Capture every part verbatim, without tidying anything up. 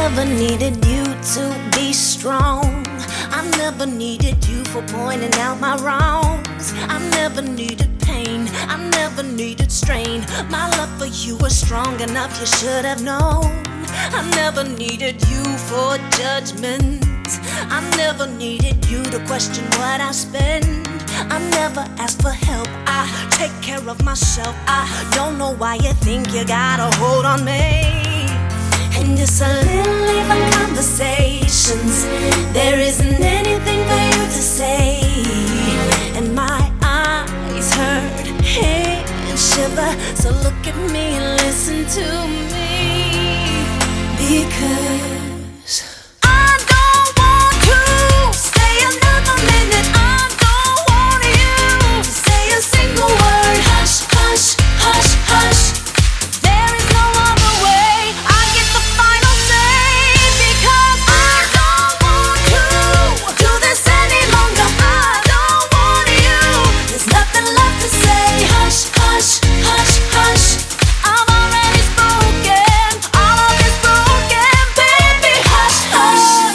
never needed you to be strong. I never needed you for pointing out my wrongs. I never needed pain, I never needed strain. My love for you was strong enough, you should have known. I never needed you for judgment. I never needed you to question what I spend. I never asked for help, I take care of myself. I don't know why you think you got a hold on me. And just a little even conversations, there isn't anything for you to say. And my eyes hurt, and shiver. So look at me and listen to me, because I don't want to stay another minute. I don't want you to say a single word. Hush, hush, hush, hush. There is no other way. I get the final say, because I don't want to do this any longer. I don't want you. There's nothing left to say. Hush, hush, hush, hush. I'm already spoken. All of it's broken, baby. Hush, hush.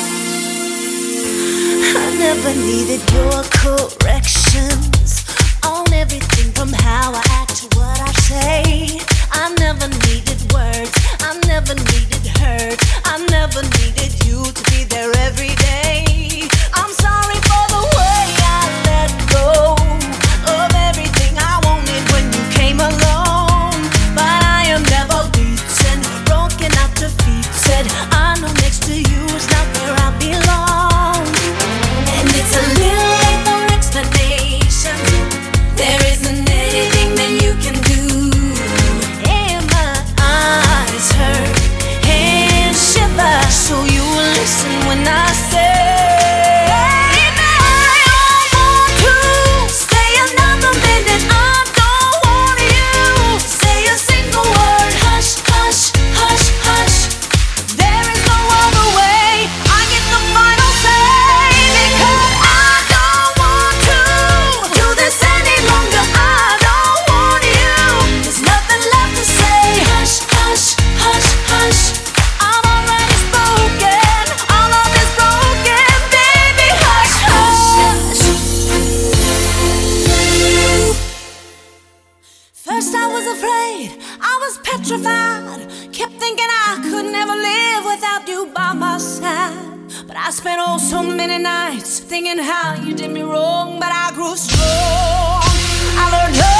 I never needed your corrections on everything from how I act to what I say. I never needed words, I never needed hurt. I never needed you to be there every day. I'm sorry for the way I let go of everything I wanted when you came along. But I am never beaten, broken out defeated. I know next to you is not where I belong. And it's a little late for explanation. There isn't anything that you can do. And my eyes hurt and shiver. So you will listen when I say, baby, I don't want to stay another minute. I don't want you to say a single word. Hush, hush, hush, hush. There is no other way. I get the final say, because I don't want to do this any longer. I don't want you. There's nothing left to say. Hush, hush, hush, hush. I'm already spoken. All of it's broken, baby. Hush, hush. First I was afraid, I was petrified. Kept thinking I could never live without you by my side. But I spent oh so many nights thinking how you did me wrong. But I grew strong, I learned how